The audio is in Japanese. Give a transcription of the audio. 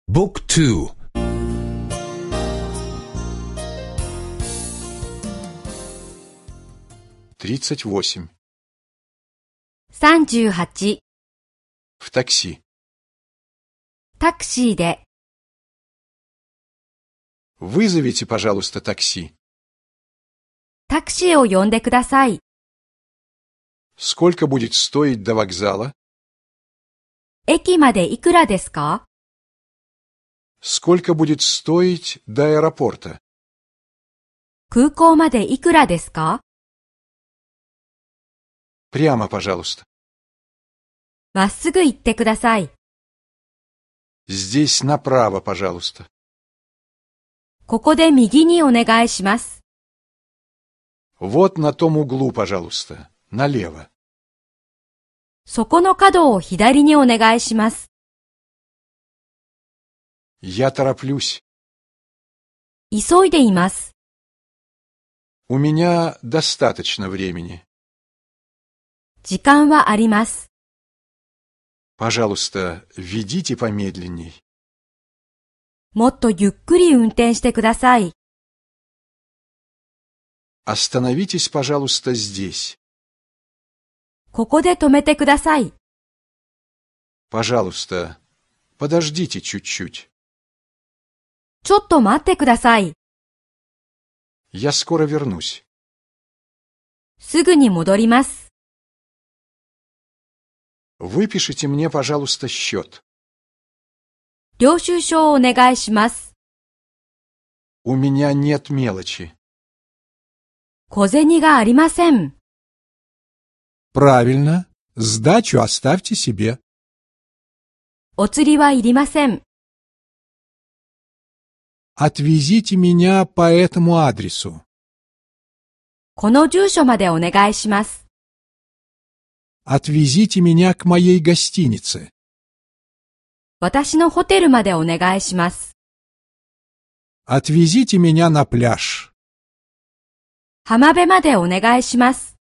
Book 2 38. 38. В такси. タクシーで。 Вызовите, пожалуйста, такси. タクシーを呼んでください。 Сколько будет стоить до вокзала? 駅までいくらですか？ Сколько будет стоить до аэропорта? 空港までいくらですか？ Прямо, пожалуйста. まっすぐ行ってください。 Здесь направо, пожалуйста. ここで右にお願いします。 Вот на том углу, пожалуйста. Налево. そこの角を左にお願いします。 Я тороплюсь. 急いでいます。 У меня достаточно времени. 時間はあります。 Пожалуйста, ведите помедленней. もっとゆっくり運転してください。 Остановитесь, пожалуйста, здесь. ここで止めてください。 Пожалуйста, подождите чуть-чуть. ちょっと待ってください。 Я скоро вернусь. すぐに戻ります。 Выпишите мне, пожалуйста, счет. 領収書をお願いします。 У меня нет мелочи. 小銭がありません。 Правильно. Сдачу оставьте себе. お釣りはいりません。 Отвезите меня по этому адресу. この住所までお願いします。 Отвезите меня к моей гостинице. 私のホテルまでお願いします。 Отвезите меня на пляж. 浜辺までお願いします。